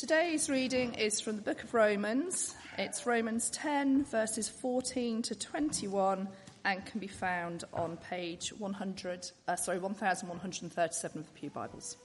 Today's reading is from the book of Romans. It's Romans 10, verses 14 to 21, and can be found on page 1137 of the Pew Bibles.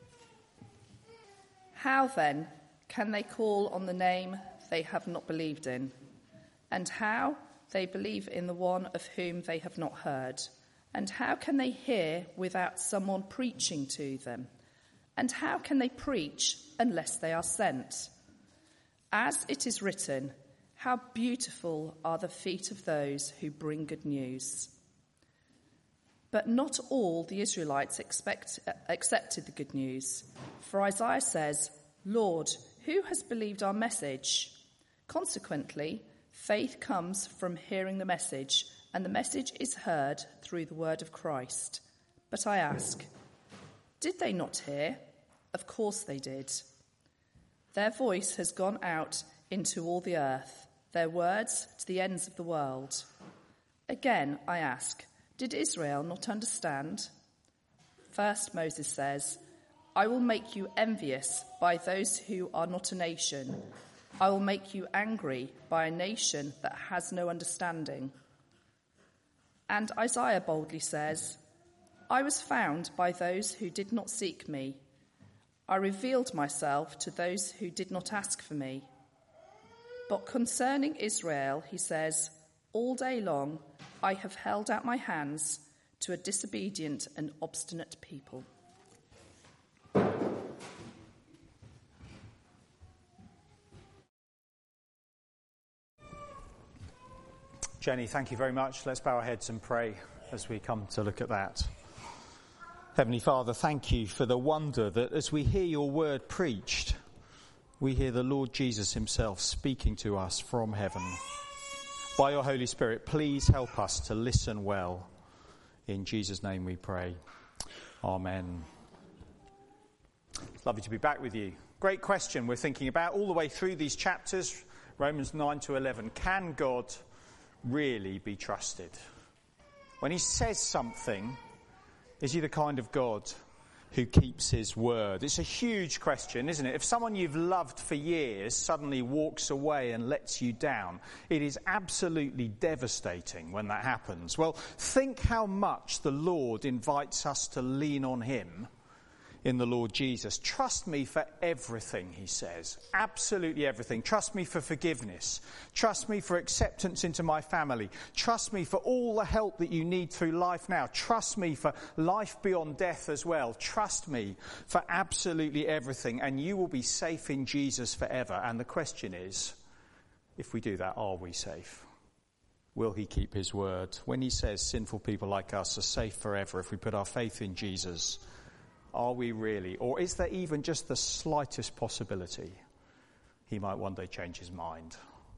How then can they call on the name they have not believed in? And how they believe in the one of whom they have not heard? And how can they hear without someone preaching to them? And how can they preach unless they are sent? As it is written, how beautiful are the feet of those who bring good news. But not all the Israelites accepted the good news. For Isaiah says, Lord, who has believed our message? Consequently, faith comes from hearing the message, and the message is heard through the word of Christ. But I ask, did they not hear? Of course they did. Their voice has gone out into all the earth, their words to the ends of the world. Again, I ask, did Israel not understand? First, Moses says, I will make you envious by those who are not a nation. I will make you angry by a nation that has no understanding. And Isaiah boldly says, I was found by those who did not seek me. I revealed myself to those who did not ask for me. But concerning Israel, he says, all day long I have held out my hands to a disobedient and obstinate people. Jenny, thank you very much. Let's bow our heads and pray as we come to look at that. Heavenly Father, thank you for the wonder that as we hear your word preached, we hear the Lord Jesus himself speaking to us from heaven. By your Holy Spirit, please help us to listen well. In Jesus' name we pray. Amen. It's lovely to be back with you. Great question we're thinking about all the way through these chapters, Romans 9 to 11. Can God really be trusted? When he says something, is he the kind of God who keeps his word? It's a huge question, isn't it? If someone you've loved for years suddenly walks away and lets you down, it is absolutely devastating when that happens. Well, think how much the Lord invites us to lean on him in the Lord Jesus. Trust me for everything, he says. Absolutely everything. Trust me for forgiveness. Trust me for acceptance into my family. Trust me for all the help that you need through life now. Trust me for life beyond death as well. Trust me for absolutely everything, and you will be safe in Jesus forever. And the question is, if we do that, are we safe? Will he keep his word? When he says sinful people like us are safe forever if we put our faith in Jesus, are we really? Or is there even just the slightest possibility he might one day change his mind?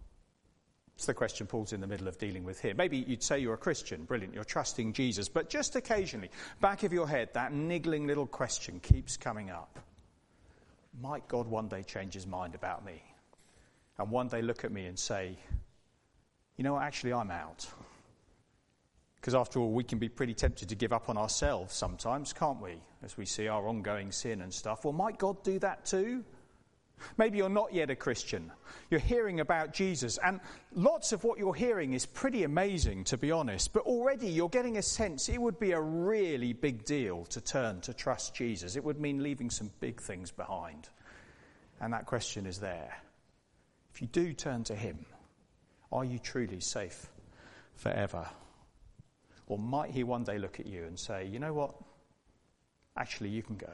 It's the question Paul's in the middle of dealing with here. Maybe you'd say you're a Christian. Brilliant, you're trusting Jesus. But just occasionally, back of your head, that niggling little question keeps coming up. Might God one day change his mind about me? And one day look at me and say, you know what, actually I'm out. Because after all, we can be pretty tempted to give up on ourselves sometimes, can't we? As we see our ongoing sin and stuff. Well, might God do that too? Maybe you're not yet a Christian. You're hearing about Jesus, and lots of what you're hearing is pretty amazing, to be honest. But already you're getting a sense it would be a really big deal to turn to trust Jesus. It would mean leaving some big things behind. And that question is there. If you do turn to him, are you truly safe forever? Or might he one day look at you and say, you know what? Actually, you can go.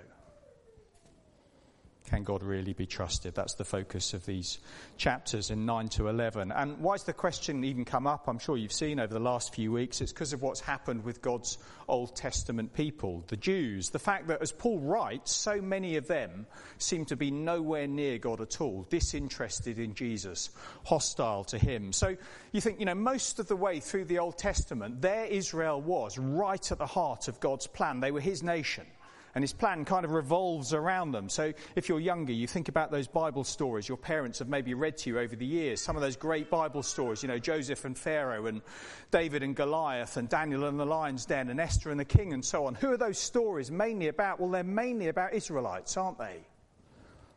Can God really be trusted? That's the focus of these chapters in 9 to 11. And why does the question even come up? I'm sure you've seen over the last few weeks. It's because of what's happened with God's Old Testament people, the Jews. The fact that, as Paul writes, so many of them seem to be nowhere near God at all, disinterested in Jesus, hostile to him. So you think, most of the way through the Old Testament, there Israel was, right at the heart of God's plan. They were his nation. And his plan kind of revolves around them. So if you're younger, you think about those Bible stories your parents have maybe read to you over the years. Some of those great Bible stories, Joseph and Pharaoh and David and Goliath and Daniel and the lion's den and Esther and the king and so on. Who are those stories mainly about? Well, they're mainly about Israelites, aren't they?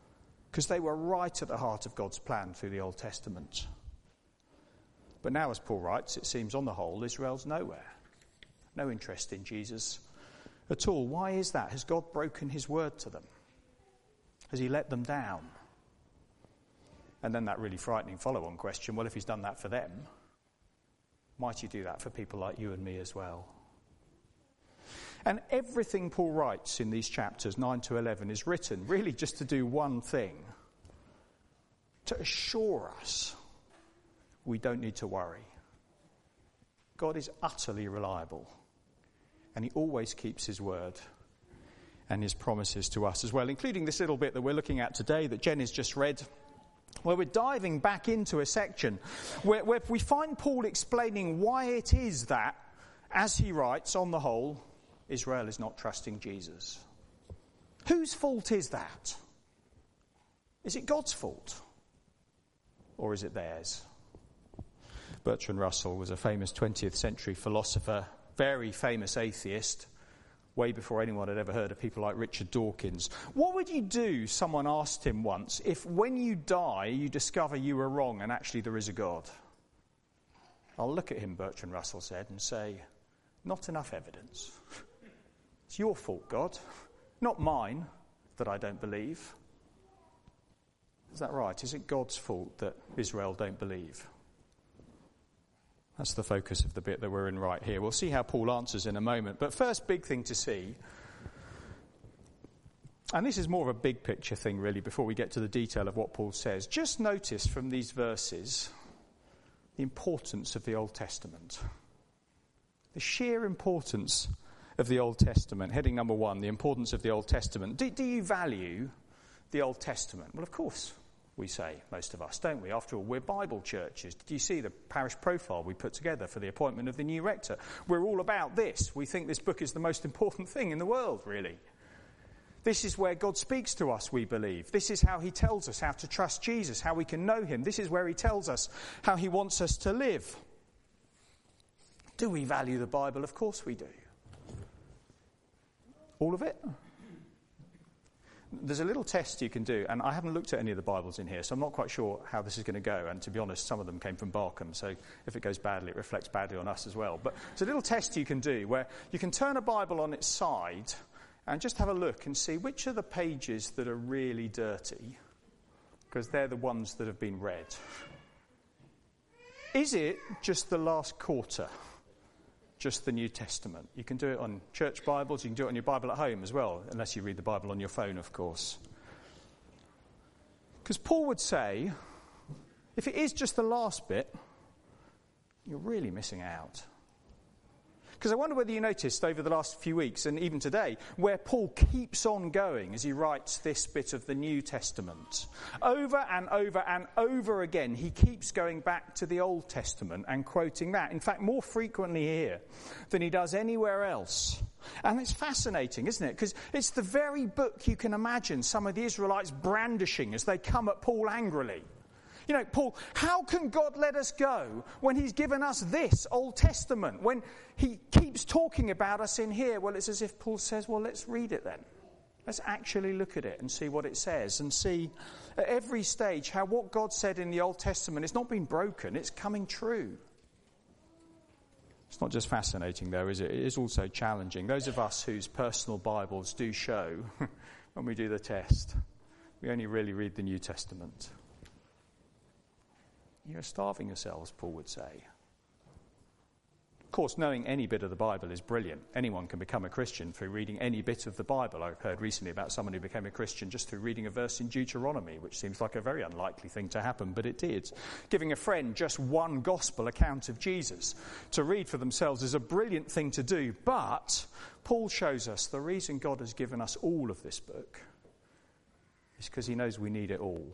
because they were right at the heart of God's plan through the Old Testament. But now, as Paul writes, it seems on the whole, Israel's nowhere. No interest in Jesus at all. Why is that? Has God broken his word to them? Has he let them down? And then that really frightening follow-on question, well, if he's done that for them, might he do that for people like you and me as well? And everything Paul writes in these chapters 9 to 11 is written really just to do one thing: to assure us we don't need to worry. God is utterly reliable, and he always keeps his word and his promises to us as well, including this little bit that we're looking at today that Jen has just read, where we're diving back into a section where we find Paul explaining why it is that, as he writes, on the whole, Israel is not trusting Jesus. Whose fault is that? Is it God's fault? Or is it theirs? Bertrand Russell was a famous 20th century philosopher, very famous atheist, way before anyone had ever heard of people like Richard Dawkins. What would you do, someone asked him once, if when you die you discover you were wrong and actually there is a God? I'll look at him, Bertrand Russell said, and say, not enough evidence. It's your fault, God, not mine, that I don't believe. Is that right? Is it God's fault that Israel don't believe? That's the focus of the bit that we're in right here. We'll see how Paul answers in a moment. But first big thing to see, and this is more of a big picture thing really before we get to the detail of what Paul says. Just notice from these verses the importance of the Old Testament. The sheer importance of the Old Testament. Heading number 1, the importance of the Old Testament. Do you value the Old Testament? Well, of course we say, most of us, don't we? After all, we're Bible churches. Did you see the parish profile we put together for the appointment of the new rector? We're all about this. We think this book is the most important thing in the world, really. This is where God speaks to us, we believe. This is how he tells us how to trust Jesus, how we can know him. This is where he tells us how he wants us to live. Do we value the Bible? Of course we do. All of it? There's a little test you can do, and I haven't looked at any of the Bibles in here, so I'm not quite sure how this is going to go. And to be honest, some of them came from Barkham, so if it goes badly, it reflects badly on us as well. But it's a little test you can do where you can turn a Bible on its side and just have a look and see which are the pages that are really dirty, because they're the ones that have been read. Is it just the last quarter? Just the New Testament? You can do it on church Bibles, you can do it on your Bible at home as well, unless you read the Bible on your phone, of course. Because Paul would say, if it is just the last bit, you're really missing out. Because I wonder whether you noticed over the last few weeks, and even today, where Paul keeps on going as he writes this bit of the New Testament. Over and over and over again, he keeps going back to the Old Testament and quoting that. In fact, more frequently here than he does anywhere else. And it's fascinating, isn't it? Because it's the very book you can imagine some of the Israelites brandishing as they come at Paul angrily. You know, Paul, how can God let us go when he's given us this Old Testament? When he keeps talking about us in here, well, it's as if Paul says, well, let's read it then. Let's actually look at it and see what it says and see at every stage how what God said in the Old Testament is not being broken, it's coming true. It's not just fascinating, though, is it? It is also challenging. Those of us whose personal Bibles do show, when we do the test, we only really read the New Testament. You're starving yourselves, Paul would say. Of course, knowing any bit of the Bible is brilliant. Anyone can become a Christian through reading any bit of the Bible. I've heard recently about someone who became a Christian just through reading a verse in Deuteronomy, which seems like a very unlikely thing to happen, but it did. Giving a friend just one gospel account of Jesus to read for themselves is a brilliant thing to do, but Paul shows us the reason God has given us all of this book is because he knows we need it all.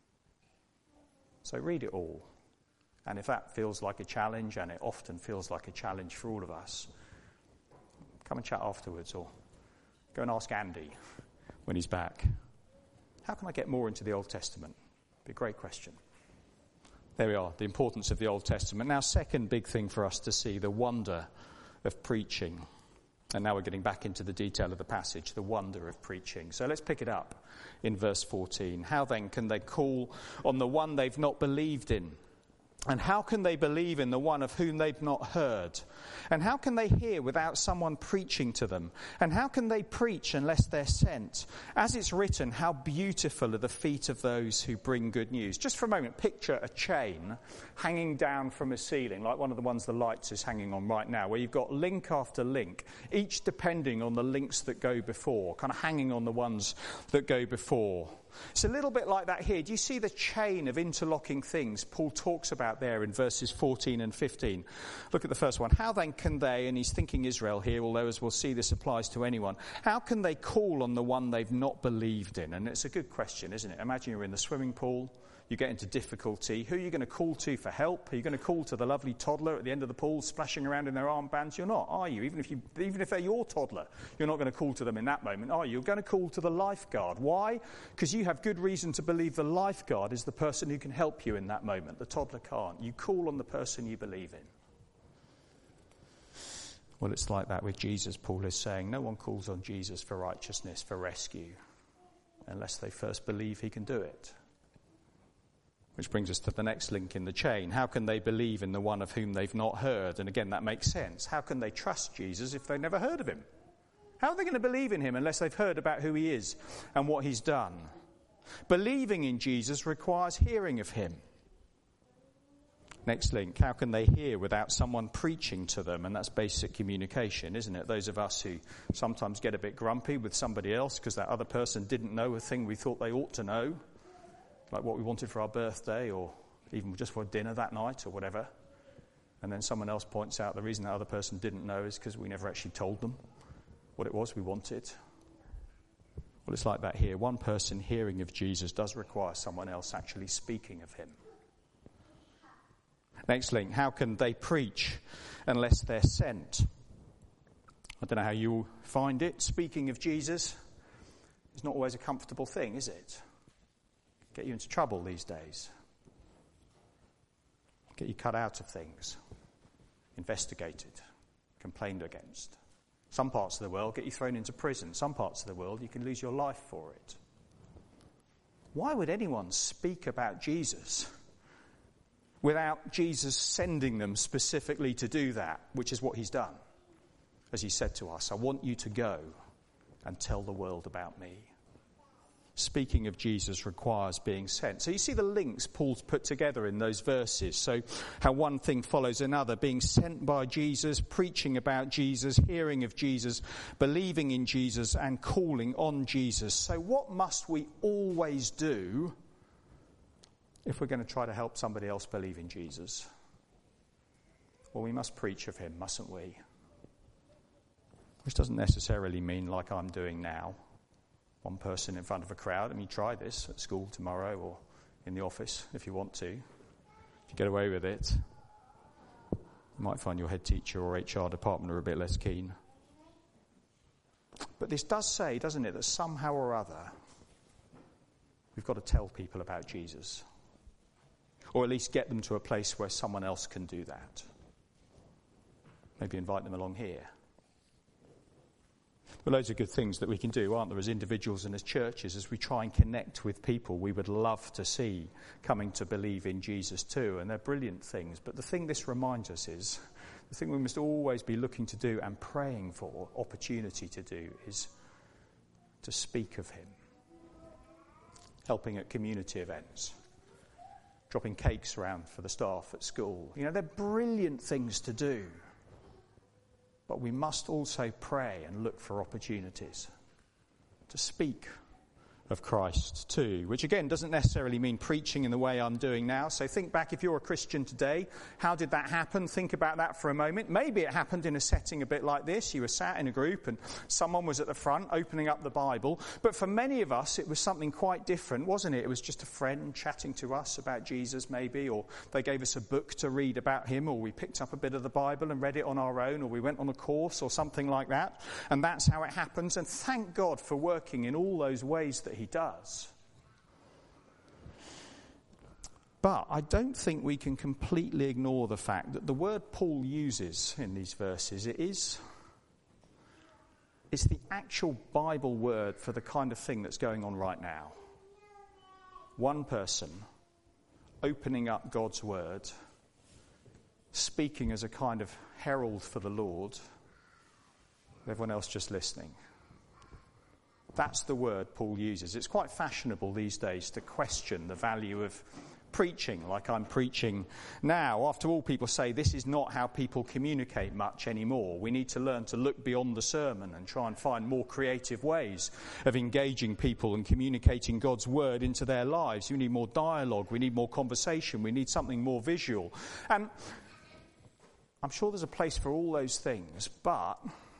So read it all. And if that feels like a challenge, and it often feels like a challenge for all of us, come and chat afterwards, or go and ask Andy when he's back. How can I get more into the Old Testament? Be a great question. There we are, the importance of the Old Testament. Now, second big thing for us to see, the wonder of preaching. And now we're getting back into the detail of the passage, the wonder of preaching. So let's pick it up in verse 14. How then can they call on the one they've not believed in? And how can they believe in the one of whom they've not heard? And how can they hear without someone preaching to them? And how can they preach unless they're sent? As it's written, how beautiful are the feet of those who bring good news. Just for a moment, picture a chain hanging down from a ceiling, like one of the ones the lights is hanging on right now, where you've got link after link, each depending on the links that go before, kind of hanging on the ones that go before. It's a little bit like that here. Do you see the chain of interlocking things Paul talks about there in verses 14 and 15? Look at the first one. How then can they, and he's thinking Israel here, although as we'll see this applies to anyone, how can they call on the one they've not believed in? And it's a good question, isn't it? Imagine you're in the swimming pool, you get into difficulty. Who are you going to call to for help? Are you going to call to the lovely toddler at the end of the pool splashing around in their armbands? You're not, are you? Even if they're your toddler, you're not going to call to them in that moment, are you? You're going to call to the lifeguard. Why? Because you have good reason to believe the lifeguard is the person who can help you in that moment. The toddler can't. You call on the person you believe in. Well, it's like that with Jesus. Paul is saying no one calls on Jesus for righteousness, for rescue, unless they first believe he can do it. Which brings us to the next link in the chain. How can they believe in the one of whom they've not heard? And again, that makes sense. How can they trust Jesus if they've never heard of him? How are they going to believe in him unless they've heard about who he is and what he's done? Believing in Jesus requires hearing of him. Next link, how can they hear without someone preaching to them? And that's basic communication, isn't it? Those of us who sometimes get a bit grumpy with somebody else because that other person didn't know a thing we thought they ought to know, like what we wanted for our birthday or even just for dinner that night or whatever. And then someone else points out the reason that other person didn't know is because we never actually told them what it was we wanted. Well, it's like that here. One person hearing of Jesus does require someone else actually speaking of him. Next link, how can they preach unless they're sent? I don't know how you find it. Speaking of Jesus is not always a comfortable thing, is it? Get you into trouble these days. Get you cut out of things. Investigated. Complained against. Some parts of the world get you thrown into prison. Some parts of the world you can lose your life for it. Why would anyone speak about Jesus without Jesus sending them specifically to do that, which is what he's done? As he said to us, I want you to go and tell the world about me. Speaking of Jesus requires being sent. So you see the links Paul's put together in those verses. So how one thing follows another, being sent by Jesus, preaching about Jesus, hearing of Jesus, believing in Jesus, and calling on Jesus. So what must we always do if we're going to try to help somebody else believe in Jesus? Well, we must preach of him, mustn't we? Which doesn't necessarily mean like I'm doing now. One person in front of a crowd. I mean, try this at school tomorrow or in the office if you want to. If you get away with it, you might find your head teacher or HR department are a bit less keen. But this does say, doesn't it, that somehow or other we've got to tell people about Jesus. Or at least get them to a place where someone else can do that. Maybe invite them along here. There are loads of good things that we can do, aren't there, as individuals and as churches, as we try and connect with people we would love to see coming to believe in Jesus too. And they're brilliant things. But the thing this reminds us is, the thing we must always be looking to do and praying for opportunity to do is to speak of him. Helping at community events. Dropping cakes around for the staff at school. You know, they're brilliant things to do. But we must also pray and look for opportunities to speak of Christ too, which again doesn't necessarily mean preaching in the way I'm doing now. So think back, if you're a Christian today, how did that happen? Think about that for a moment. Maybe it happened in a setting a bit like this. You were sat in a group and someone was at the front opening up the Bible. But for many of us, it was something quite different, wasn't it? It was just a friend chatting to us about Jesus maybe, or they gave us a book to read about him, or we picked up a bit of the Bible and read it on our own, or we went on a course or something like that. And that's how it happens. And thank God for working in all those ways that he does. But I don't think we can completely ignore the fact that the word Paul uses in these verses, it is It's the actual Bible word for the kind of thing that's going on right now. One person opening up God's word, speaking as a kind of herald for the Lord, everyone else just listening. That's the word Paul uses. It's quite fashionable these days to question the value of preaching, like I'm preaching now. After all, people say this is not how people communicate much anymore. We need to learn to look beyond the sermon and try and find more creative ways of engaging people and communicating God's word into their lives. We need more dialogue, we need more conversation, we need something more visual. And I'm sure there's a place for all those things, but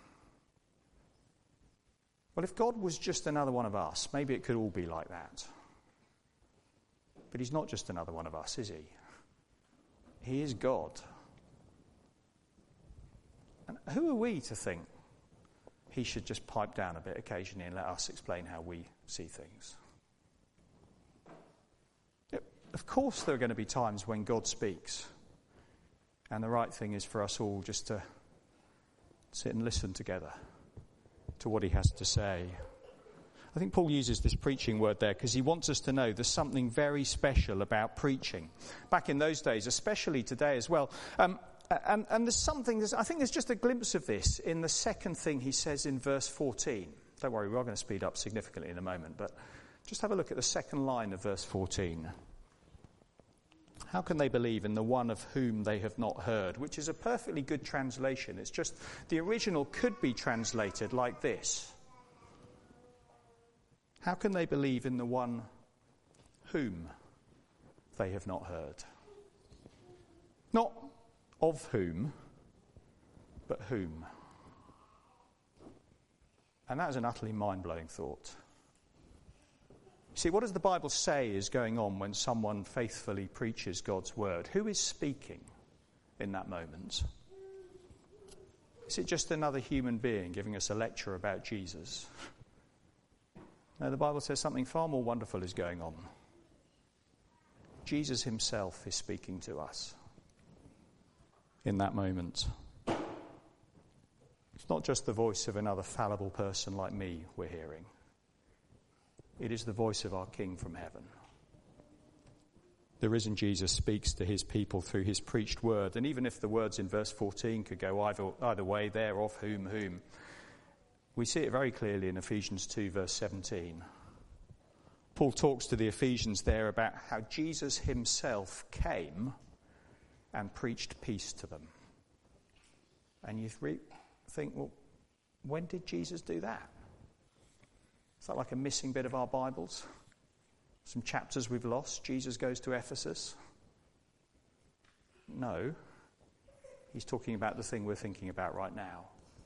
well, if God was just another one of us, maybe it could all be like that. But he's not just another one of us, is he? He is God. And who are we to think he should just pipe down a bit occasionally and let us explain how we see things? Of course there are going to be times when God speaks. And the right thing is for us all just to sit and listen together to what he has to say. I think Paul uses this preaching word there because he wants us to know there's something very special about preaching. Back in those days, especially today as well. And there's something, I think there's just a glimpse of this in the second thing he says in verse 14. Don't worry, we are going to speed up significantly in a moment, but just have a look at the second line of verse 14. How can they believe in the one of whom they have not heard? Which is a perfectly good translation. It's just the original could be translated like this. How can they believe in the one whom they have not heard? Not of whom, but whom. And that is an utterly mind-blowing thought. See, what does the Bible say is going on when someone faithfully preaches God's word? Who is speaking in that moment? Is it just another human being giving us a lecture about Jesus? No, the Bible says something far more wonderful is going on. Jesus himself is speaking to us in that moment. It's not just the voice of another fallible person like me we're hearing. It is the voice of our King from heaven. The risen Jesus speaks to his people through his preached word. And even if the words in verse 14 could go either way there, of whom, we see it very clearly in Ephesians 2, verse 17. Paul talks to the Ephesians there about how Jesus himself came and preached peace to them. And you think, well, when did Jesus do that? Is that like a missing bit of our Bibles? Some chapters we've lost. Jesus goes to Ephesus. No. He's talking about the thing we're thinking about right now.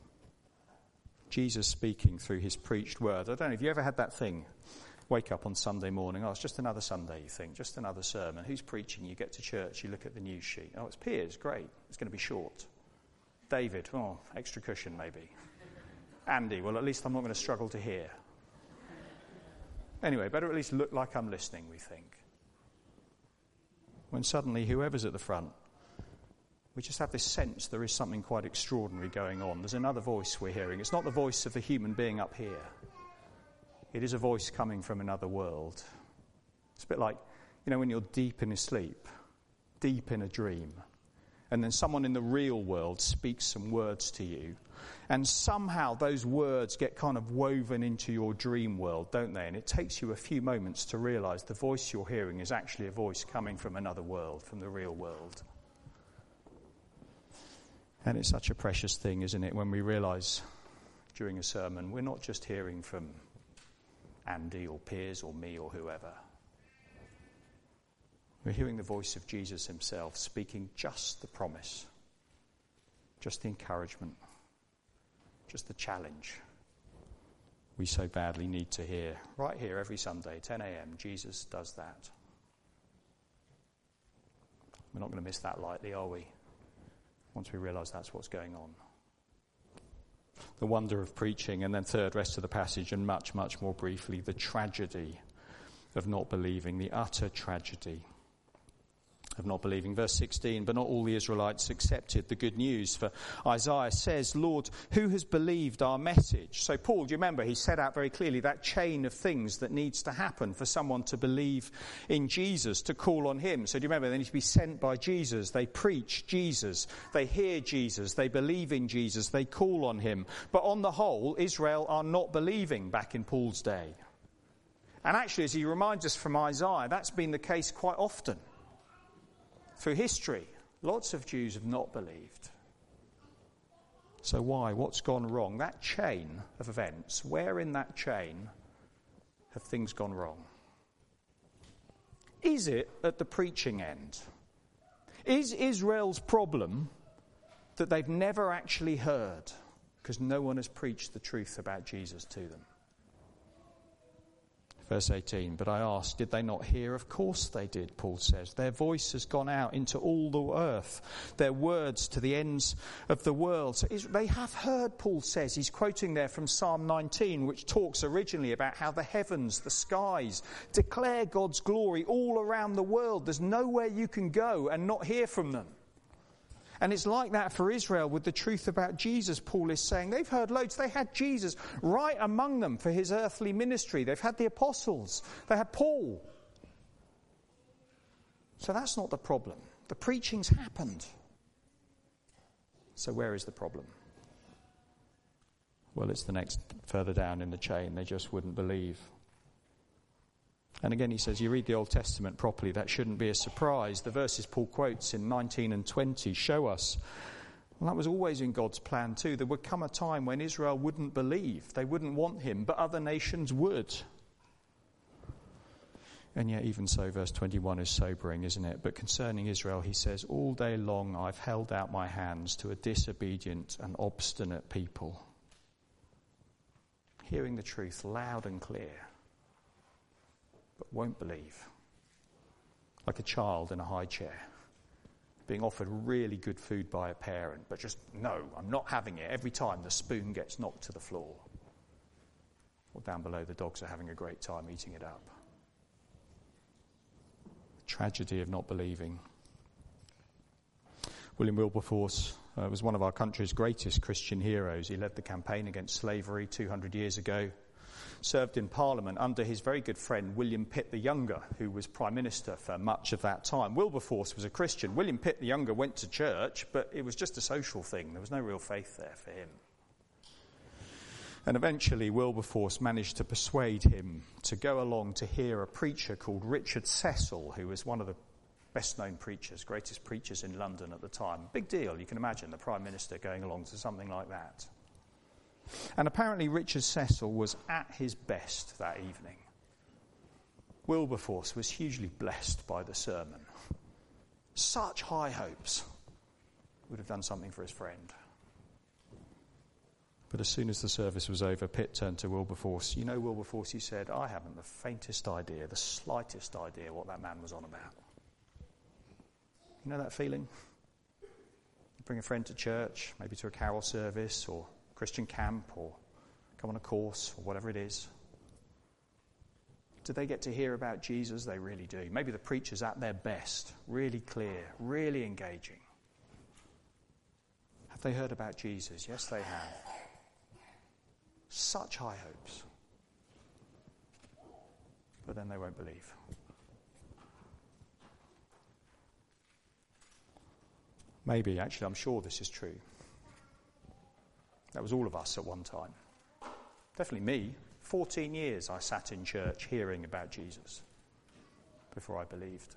Jesus speaking through his preached word. I don't know, have you ever had that thing? Wake up on Sunday morning. Oh, it's just another Sunday, you think. Just another sermon. Who's preaching? You get to church, you look at the news sheet. Oh, it's Piers. Great. It's going to be short. David. Oh, extra cushion maybe. Andy. Well, at least I'm not going to struggle to hear. Anyway, better at least look like I'm listening, we think. When suddenly whoever's at the front, we just have this sense there is something quite extraordinary going on. There's another voice we're hearing. It's not the voice of the human being up here. It is a voice coming from another world. It's a bit like, when you're deep in a sleep, deep in a dream, and then someone in the real world speaks some words to you, and somehow those words get kind of woven into your dream world, don't they? And it takes you a few moments to realize the voice you're hearing is actually a voice coming from another world, from the real world. And it's such a precious thing, isn't it, when we realize during a sermon we're not just hearing from Andy or Piers or me or whoever. We're hearing the voice of Jesus himself speaking just the promise, just the encouragement, just the challenge we so badly need to hear. Right here every Sunday, 10 a.m, Jesus does that. We're not going to miss that lightly, are we? Once we realise that's what's going on. The wonder of preaching, and then third, rest of the passage, and much, much more briefly, the tragedy of not believing, the utter tragedy of not believing. Verse 16, but not all the Israelites accepted the good news. For Isaiah says, Lord, who has believed our message? So Paul, do you remember, he set out very clearly that chain of things that needs to happen for someone to believe in Jesus, to call on him. So do you remember, they need to be sent by Jesus. They preach Jesus. They hear Jesus. They believe in Jesus. They call on him. But on the whole, Israel are not believing back in Paul's day. And actually, as he reminds us from Isaiah, that's been the case quite often. Through history, lots of Jews have not believed. So why? What's gone wrong? That chain of events, where in that chain have things gone wrong? Is it at the preaching end? Is Israel's problem that they've never actually heard because no one has preached the truth about Jesus to them? Verse 18, but I asked, did they not hear? Of course they did, Paul says. Their voice has gone out into all the earth, their words to the ends of the world. So they have heard, Paul says. He's quoting there from Psalm 19, which talks originally about how the heavens, the skies, declare God's glory all around the world. There's nowhere you can go and not hear from them. And it's like that for Israel with the truth about Jesus, Paul is saying. They've heard loads. They had Jesus right among them for his earthly ministry. They've had the apostles. They had Paul. So that's not the problem. The preaching's happened. So where is the problem? Well, it's the next further down in the chain. They just wouldn't believe. And again, he says, you read the Old Testament properly, that shouldn't be a surprise. The verses Paul quotes in 19 and 20 show us, well, that was always in God's plan too. There would come a time when Israel wouldn't believe. They wouldn't want him, but other nations would. And yet, even so, verse 21 is sobering, isn't it? But concerning Israel, he says, all day long I've held out my hands to a disobedient and obstinate people, hearing the truth loud and clear, but won't believe. Like a child in a high chair, being offered really good food by a parent, but just, no, I'm not having it. Every time the spoon gets knocked to the floor. Or down below, the dogs are having a great time eating it up. The tragedy of not believing. William Wilberforce was one of our country's greatest Christian heroes. He led the campaign against slavery 200 years ago. Served in Parliament under his very good friend William Pitt the Younger, who was Prime Minister for much of that time. Wilberforce was a Christian. William Pitt the Younger went to church, but it was just a social thing. There was no real faith there for him. And eventually Wilberforce managed to persuade him to go along to hear a preacher called Richard Cecil, who was one of the best-known preachers, greatest preachers in London at the time. Big deal, you can imagine, the Prime Minister going along to something like that. And apparently Richard Cecil was at his best that evening. Wilberforce was hugely blessed by the sermon. Such high hopes. Would have done something for his friend. But as soon as the service was over, Pitt turned to Wilberforce. You know, Wilberforce, he said, I haven't the faintest idea, the slightest idea what that man was on about. You know that feeling? You bring a friend to church, maybe to a carol service or Christian camp, or come on a course, or whatever it is. Do they get to hear about Jesus? They really do. Maybe the preacher's at their best, really clear, really engaging. Have they heard about Jesus? Yes, they have. Such high hopes. But then they won't believe. Maybe, actually, I'm sure this is true. That was all of us at one time. Definitely me. 14 years I sat in church hearing about Jesus before I believed.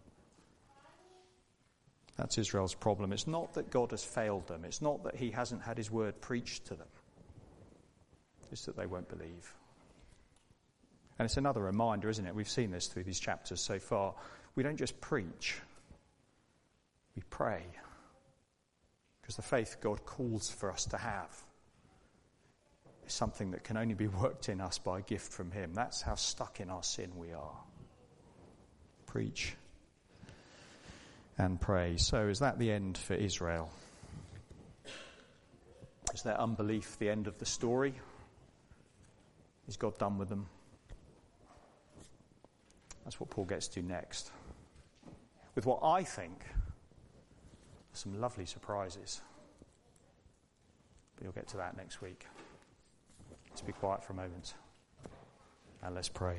That's Israel's problem. It's not that God has failed them. It's not that he hasn't had his word preached to them. It's that they won't believe. And it's another reminder, isn't it? We've seen this through these chapters so far. We don't just preach. We pray. Because the faith God calls for us to have is something that can only be worked in us by a gift from him. That's how stuck in our sin we are. Preach and pray. So is that the end for Israel? Is their unbelief the end of the story? Is God done with them? That's what Paul gets to next. with what I think are some lovely surprises. But you'll get to that next week. Let's be quiet for a moment and let's pray.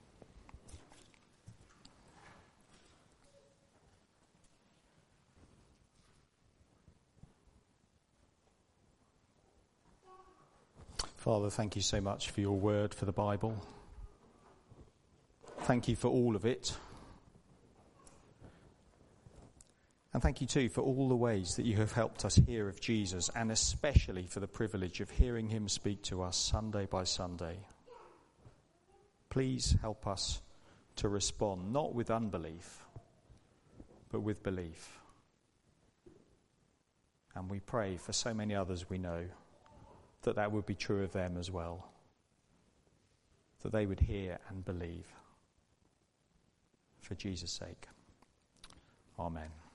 Father, thank you so much for your word, for the Bible. Thank you for all of it. And thank you too for all the ways that you have helped us hear of Jesus, and especially for the privilege of hearing him speak to us Sunday by Sunday. Please help us to respond, not with unbelief, but with belief. And we pray for so many others we know that that would be true of them as well, that they would hear and believe. For Jesus' sake. Amen.